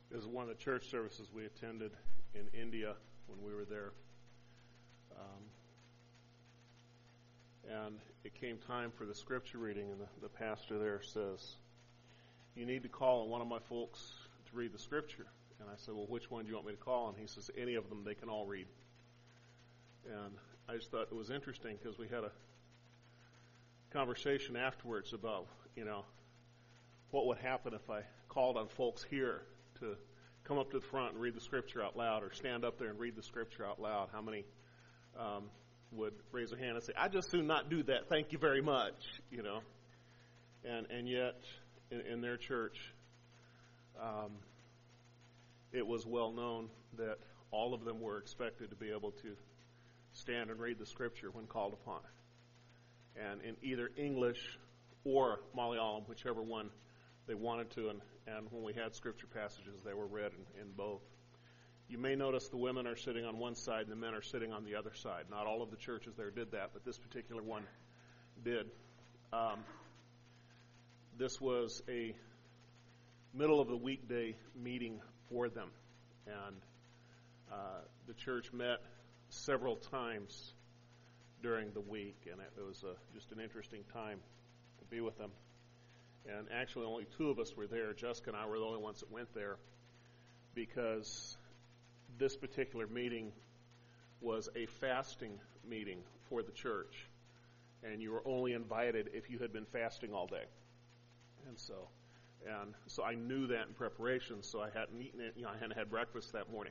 It was one of the church services we attended in India when we were there. And it came time for the scripture reading, and the pastor there says, "You need to call on one of my folks to read the scripture." And I said, "Well, which one do you want me to call?" And he says, "Any of them, they can all read." And I just thought it was interesting because we had a conversation afterwards about, what would happen if I called on folks here to come up to the front and read the scripture out loud, or stand up there and read the scripture out loud. How many would raise their hand and say, "I'd just soon not do that, thank you very much," And yet, in their church, it was well known that all of them were expected to be able to stand and read the scripture when called upon. And in either English or Malayalam, whichever one they wanted to, and when we had scripture passages, they were read in both. You may notice the women are sitting on one side and the men are sitting on the other side. Not all of the churches there did that, but this particular one did. This was a middle of the weekday meeting for them, and the church met several times during the week, and it was just an interesting time to be with them. And actually only two of us were there. Jessica and I were the only ones that went there, because this particular meeting was a fasting meeting for the church, and you were only invited if you had been fasting all day. And so I knew that in preparation, so I hadn't eaten it. I hadn't had breakfast that morning.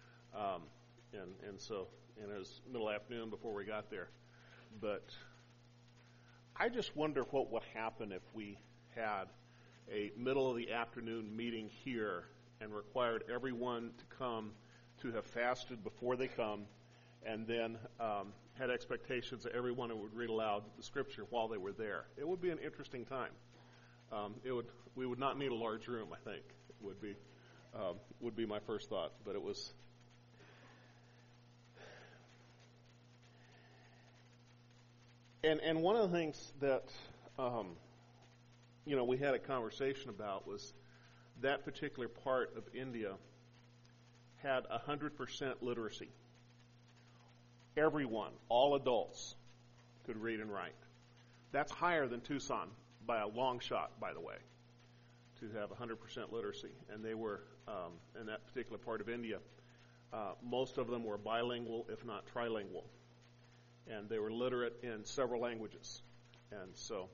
And it was middle afternoon before we got there. But I just wonder what would happen if we had a middle of the afternoon meeting here and required everyone to come to have fasted before they come, and then had expectations that everyone would read aloud the scripture while they were there. It would be an interesting time. We would not need a large room, I think. Would be my first thought, but it was. And one of the things that we had a conversation about was that particular part of India had 100% literacy. Everyone, all adults, could read and write. That's higher than Tucson by a long shot, by the way, to have 100% literacy. And they were, in that particular part of India, most of them were bilingual, if not trilingual. And they were literate in several languages. And so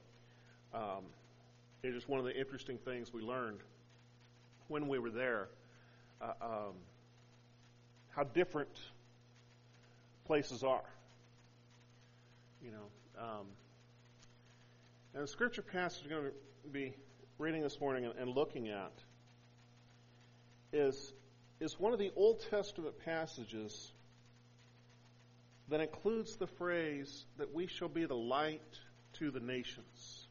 it is one of the interesting things we learned when we were there, how different places are. And the scripture passage we're going to be reading this morning and looking at is one of the Old Testament passages that includes the phrase that we shall be the light to the nations.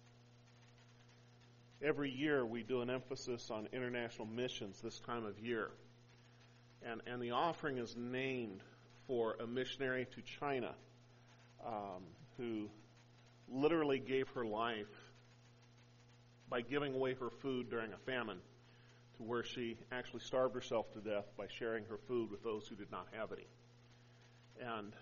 Every year we do an emphasis on international missions this time of year. And the offering is named for a missionary to China who literally gave her life by giving away her food during a famine, to where she actually starved herself to death by sharing her food with those who did not have any. And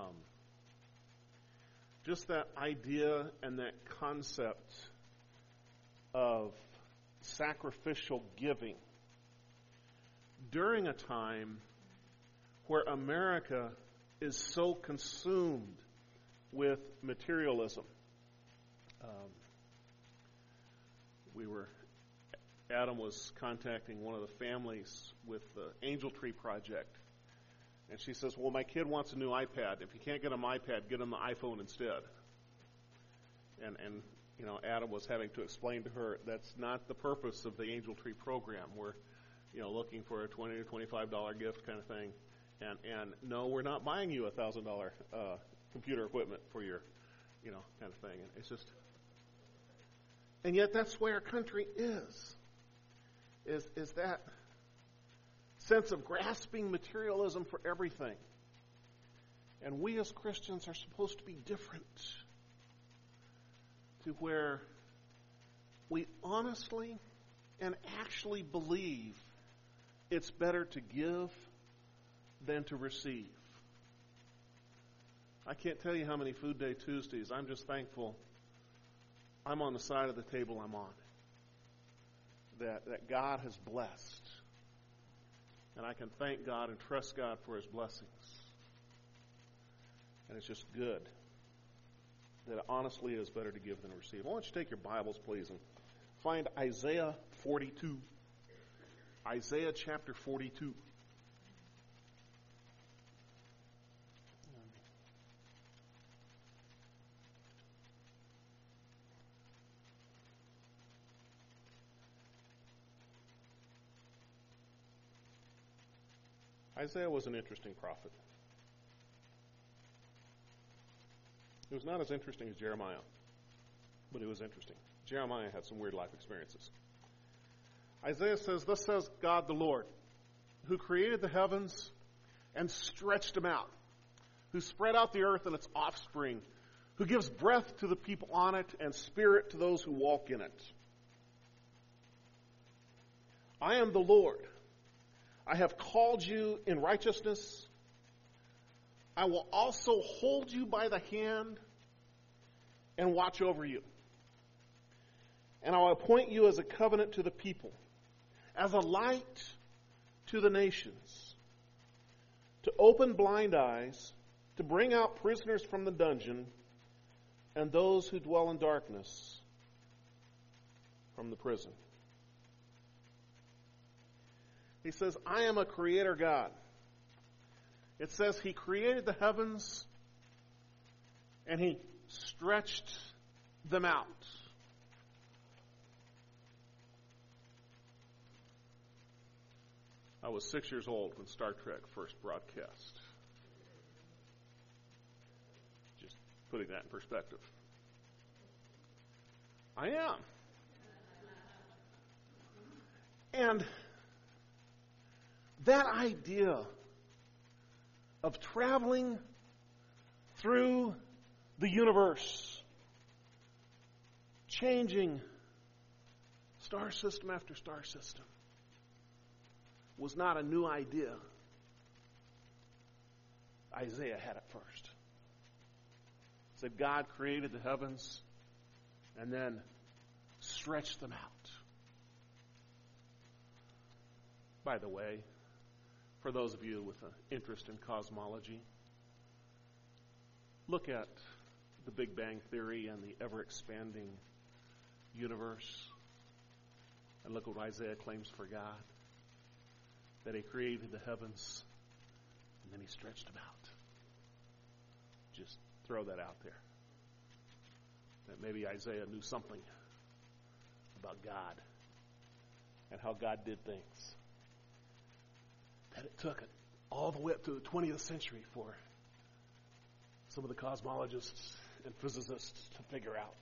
just that idea and that concept of sacrificial giving during a time where America is so consumed with materialism. Adam was contacting one of the families with the Angel Tree Project. And she says, "Well, my kid wants a new iPad. If you can't get him an iPad, get him the iPhone instead." And Adam was having to explain to her that's not the purpose of the Angel Tree program. We're, looking for a $20 or $25 gift kind of thing. And no, we're not buying you $1,000 computer equipment for your, kind of thing. And it's just, and yet that's where our country is that sense of grasping materialism for everything. And we as Christians are supposed to be different, to where we honestly and actually believe it's better to give than to receive. I can't tell you how many Food Day Tuesdays I'm just thankful I'm on the side of the table I'm on. That God has blessed. And I can thank God and trust God for His blessings. And it's just good that it honestly is better to give than to receive. I want you to take your Bibles, please, and find Isaiah 42. Isaiah chapter 42. Isaiah was an interesting prophet. It was not as interesting as Jeremiah, but it was interesting. Jeremiah had some weird life experiences. Isaiah says, "Thus says God the Lord, who created the heavens and stretched them out, who spread out the earth and its offspring, who gives breath to the people on it and spirit to those who walk in it. I am the Lord. I have called you in righteousness. I will also hold you by the hand and watch over you. And I will appoint you as a covenant to the people, as a light to the nations, to open blind eyes, to bring out prisoners from the dungeon, and those who dwell in darkness from the prison." He says, I am a creator God. It says He created the heavens and He stretched them out. I was 6 years old when Star Trek first broadcast. Just putting that in perspective. I am. And that idea of traveling through the universe, changing star system after star system, was not a new idea. Isaiah had it first. It said God created the heavens and then stretched them out. By the way, for those of you with an interest in cosmology, look at the Big Bang Theory and the ever-expanding universe, and look what Isaiah claims for God, that He created the heavens and then He stretched them out. Just throw that out there. That maybe Isaiah knew something about God and how God did things. That it took it all the way up to the 20th century for some of the cosmologists and physicists to figure out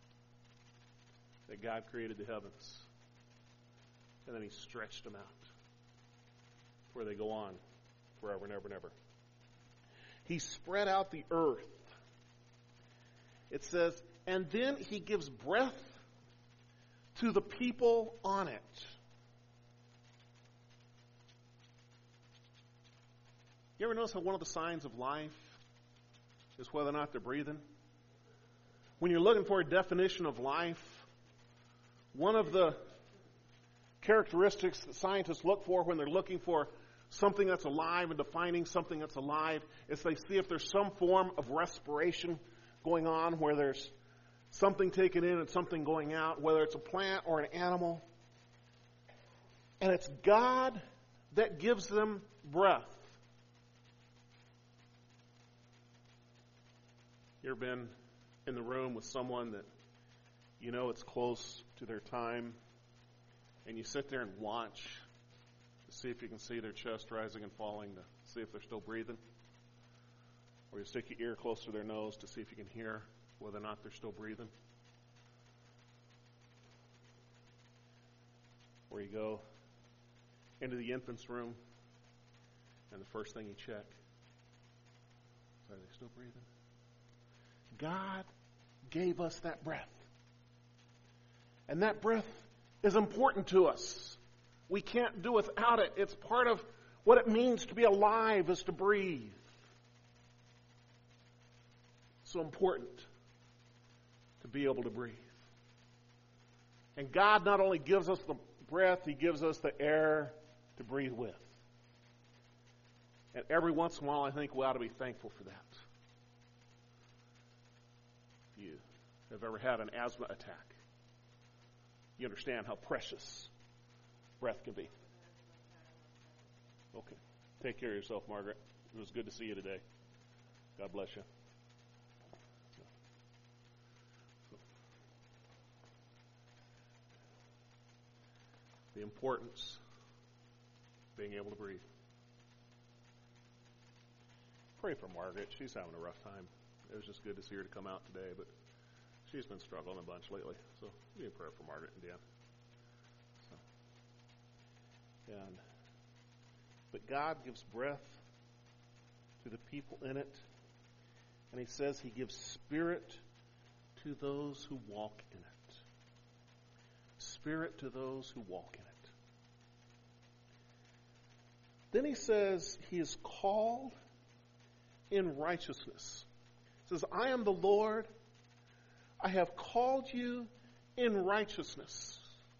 that God created the heavens and then He stretched them out where they go on forever and ever and ever. He spread out the earth. It says, and then He gives breath to the people on it. You ever notice how one of the signs of life is whether or not they're breathing? When you're looking for a definition of life, one of the characteristics that scientists look for when they're looking for something that's alive and defining something that's alive is they see if there's some form of respiration going on, where there's something taken in and something going out, whether it's a plant or an animal. And it's God that gives them breath. You ever been in the room with someone that you know it's close to their time, and you sit there and watch to see if you can see their chest rising and falling, to see if they're still breathing? Or you stick your ear close to their nose to see if you can hear whether or not they're still breathing? Or you go into the infant's room, and the first thing you check, are they still breathing? God gave us that breath. And that breath is important to us. We can't do without it. It's part of what it means to be alive, is to breathe. So important to be able to breathe. And God not only gives us the breath, He gives us the air to breathe with. And every once in a while, I think we ought to be thankful for that. If you have ever had an asthma attack, you understand how precious breath can be. Okay. Take care of yourself, Margaret. It was good to see you today. God bless you. The importance of being able to breathe. Pray for Margaret. She's having a rough time. It was just good to see her to come out today, but she's been struggling a bunch lately. So be in prayer for Margaret and Dan. But God gives breath to the people in it, and He says He gives spirit to those who walk in it. Spirit to those who walk in it. Then He says He is called in righteousness. He says, I am the Lord. I have called you in righteousness.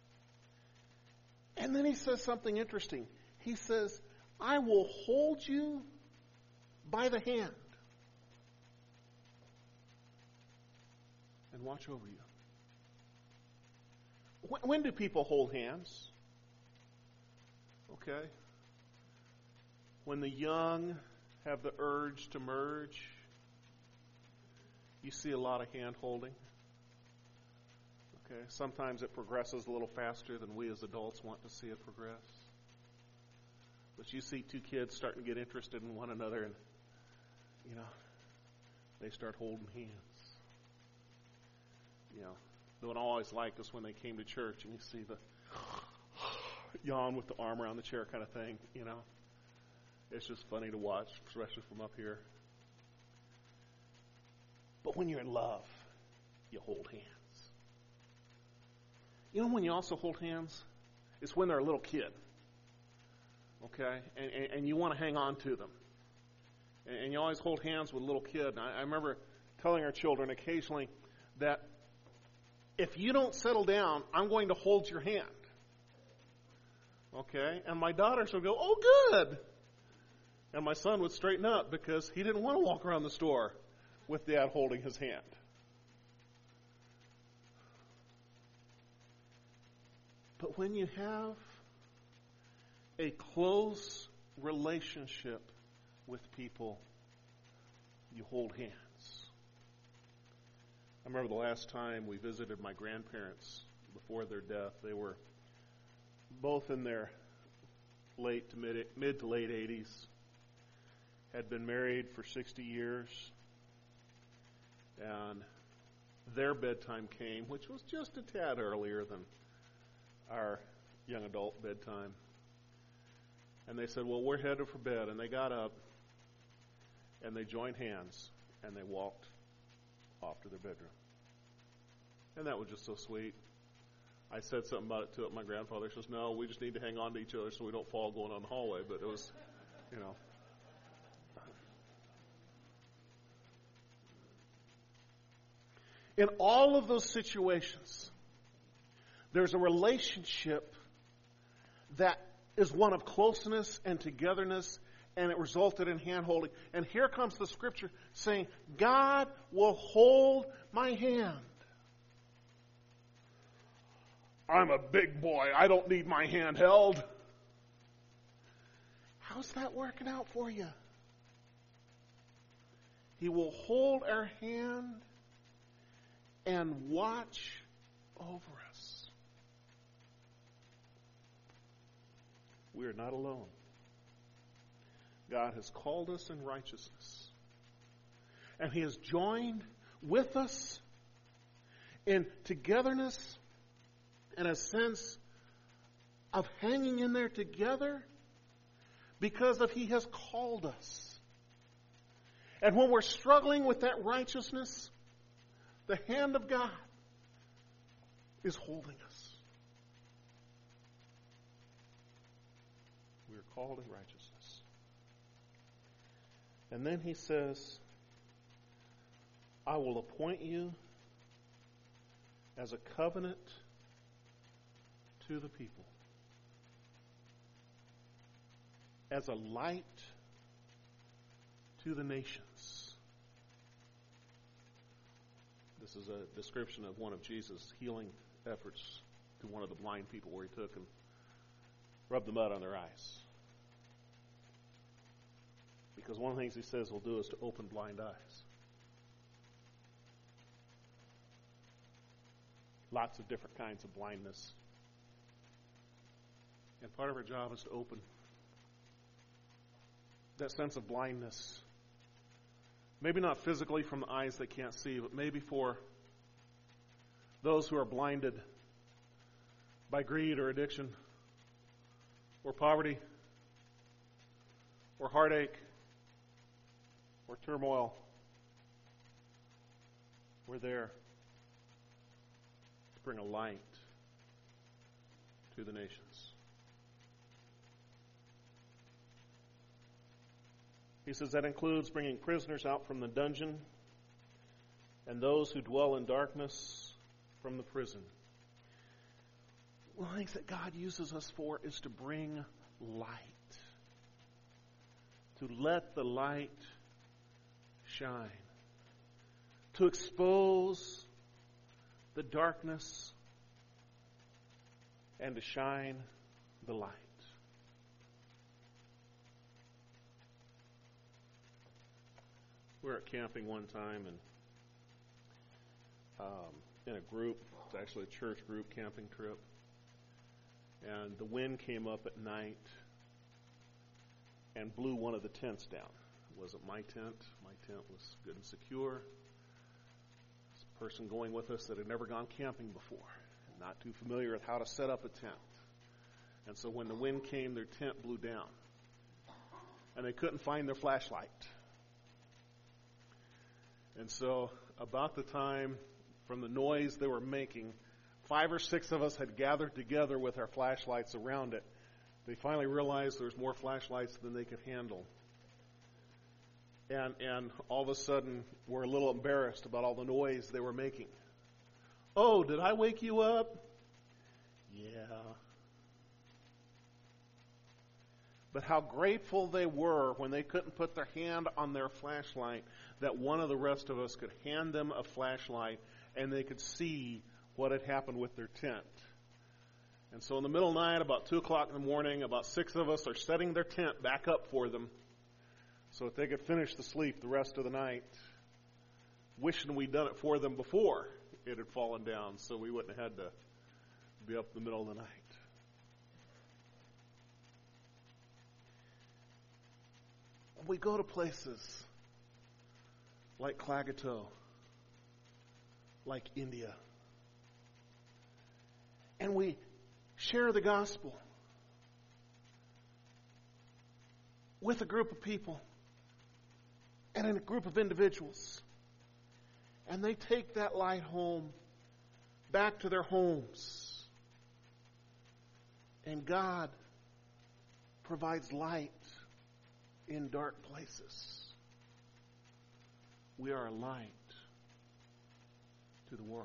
And then He says something interesting. He says, I will hold you by the hand and watch over you. When do people hold hands? Okay. When the young have the urge to merge, you see a lot of hand holding. Okay. Sometimes it progresses a little faster than we as adults want to see it progress. But you see two kids starting to get interested in one another, and they start holding hands. The one I always liked was when they came to church and you see the yawn with the arm around the chair kind of thing, It's just funny to watch, especially from up here. But when you're in love, you hold hands. When you also hold hands? It's when they're a little kid. Okay? And you want to hang on to them. And you always hold hands with a little kid. And I remember telling our children occasionally that if you don't settle down, I'm going to hold your hand. Okay? And my daughters would go, oh, good. And my son would straighten up because he didn't want to walk around the store with Dad holding his hand. But when you have a close relationship with people, you hold hands. I remember the last time we visited my grandparents before their death. They were both in their mid to late 80s, had been married for 60 years, and their bedtime came, which was just a tad earlier than our young adult bedtime. And they said, well, we're headed for bed. And they got up, and they joined hands, and they walked off to their bedroom. And that was just so sweet. I said something about it to my grandfather. He says, no, we just need to hang on to each other so we don't fall going on the hallway. But it was, In all of those situations, there's a relationship that is one of closeness and togetherness, and it resulted in hand-holding. And here comes the scripture saying, God will hold my hand. I'm a big boy. I don't need my hand held. How's that working out for you? He will hold our hand and watch over us. We are not alone. God has called us in righteousness. And He has joined with us in togetherness and a sense of hanging in there together because of He has called us. And when we're struggling with that righteousness, the hand of God is holding us. We are called in righteousness. And then he says, I will appoint you as a covenant to the people, as a light to the nations. This is a description of one of Jesus' healing efforts to one of the blind people, where he took and rubbed the mud on their eyes. Because one of the things he says he'll do is to open blind eyes. Lots of different kinds of blindness. And part of our job is to open that sense of blindness. Maybe not physically from the eyes that can't see, but maybe for those who are blinded by greed or addiction or poverty or heartache or turmoil. We're there to bring a light to the nations. He says that includes bringing prisoners out from the dungeon and those who dwell in darkness from the prison. One of the things that God uses us for is to bring light. To let the light shine. To expose the darkness and to shine the light. We were at camping one time and in a group. It's actually a church group camping trip. And the wind came up at night and blew one of the tents down. It wasn't my tent. My tent was good and secure. This person going with us that had never gone camping before, and not too familiar with how to set up a tent. And so when the wind came, their tent blew down. And they couldn't find their flashlight. And so about the time, from the noise they were making, 5 or 6 of us had gathered together with our flashlights around it. They finally realized there was more flashlights than they could handle. And all of a sudden, we're a little embarrassed about all the noise they were making. Oh, did I wake you up? Yeah. But how grateful they were when they couldn't put their hand on their flashlight, that one of the rest of us could hand them a flashlight and they could see what had happened with their tent. And so in the middle of the night, about 2 o'clock in the morning, about 6 of us are setting their tent back up for them so that they could finish the sleep the rest of the night, wishing we'd done it for them before it had fallen down so we wouldn't have had to be up in the middle of the night. We go to places like Klagetoh, like India, and we share the gospel with a group of people and in a group of individuals. And they take that light home, back to their homes. And God provides light in dark places. We are a light to the world.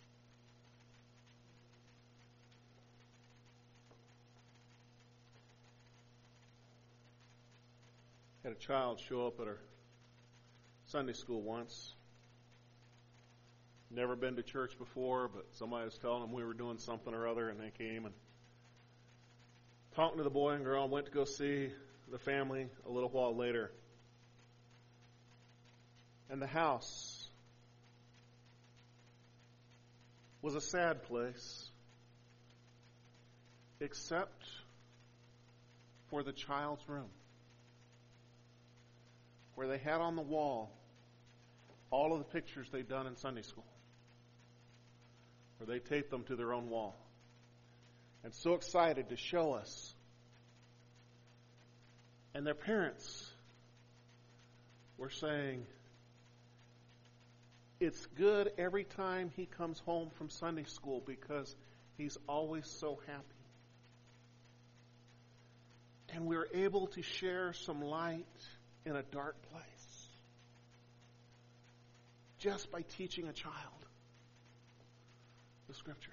Had a child show up at our Sunday school once. Never been to church before, but somebody was telling them we were doing something or other, and they came and talking to the boy and girl, and went to go see the family a little while later. And the house was a sad place, except for the child's room, where they had on the wall all of the pictures they'd done in Sunday school, where they taped them to their own wall. And so excited to show us. And their parents were saying, it's good every time he comes home from Sunday school because he's always so happy. And we're able to share some light in a dark place just by teaching a child the Scripture.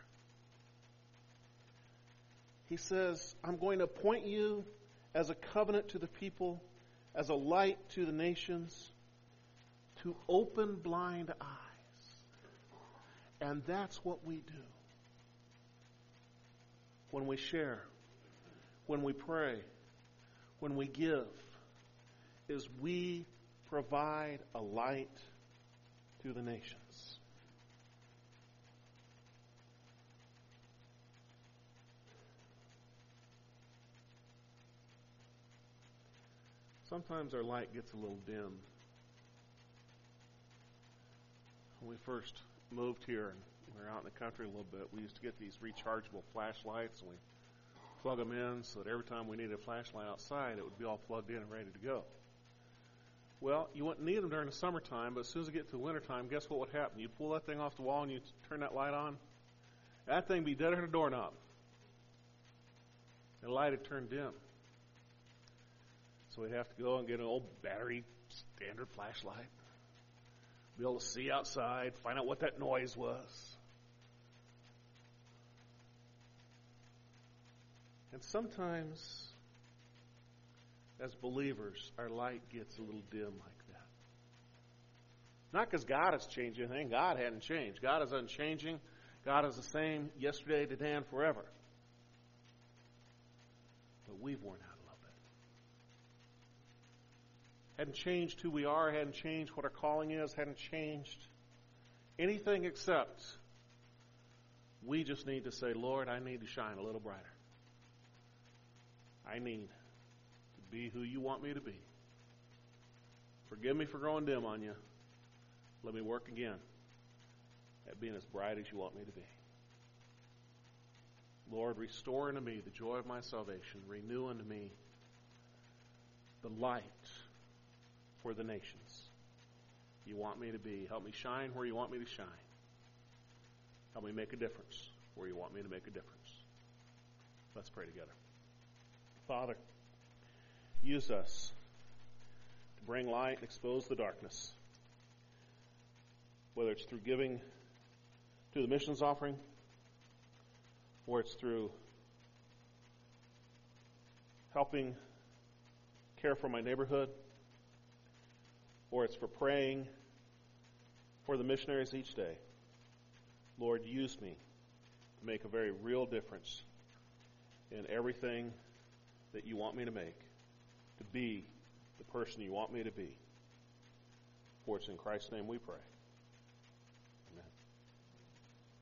He says, I'm going to appoint you as a covenant to the people, as a light to the nations, to open blind eyes. And that's what we do. When we share, when we pray, when we give, is we provide a light to the nations. Sometimes our light gets a little dim. When we first moved here and we were out in the country a little bit, we used to get these rechargeable flashlights, and we plug them in so that every time we needed a flashlight outside, it would be all plugged in and ready to go. Well, you wouldn't need them during the summertime, but as soon as it get to the wintertime, guess what would happen? You'd pull that thing off the wall and you'd turn that light on. That thing would be dead as a doorknob. The light had turned dim. So we'd have to go and get an old battery standard flashlight, be able to see outside, find out what that noise was. And sometimes, as believers, our light gets a little dim like that. Not because God has changed anything. God hadn't changed. God is unchanging. God is the same yesterday, today, and forever. But we've worn out a little bit. Hadn't changed who we are, hadn't changed what our calling is, hadn't changed anything except we just need to say, Lord, I need to shine a little brighter. I need to be who you want me to be. Forgive me for growing dim on you. Let me work again at being as bright as you want me to be. Lord, restore unto me the joy of my salvation. Renew unto me the light for the nations you want me to be. Help me shine where you want me to shine. Help me make a difference where you want me to make a difference. Let's pray together. Father, use us to bring light and expose the darkness, whether it's through giving to the missions offering, or it's through helping care for my neighborhood, or it's for praying for the missionaries each day. Lord, use me to make a very real difference in everything that you want me to make, to be the person you want me to be. For it's in Christ's name we pray.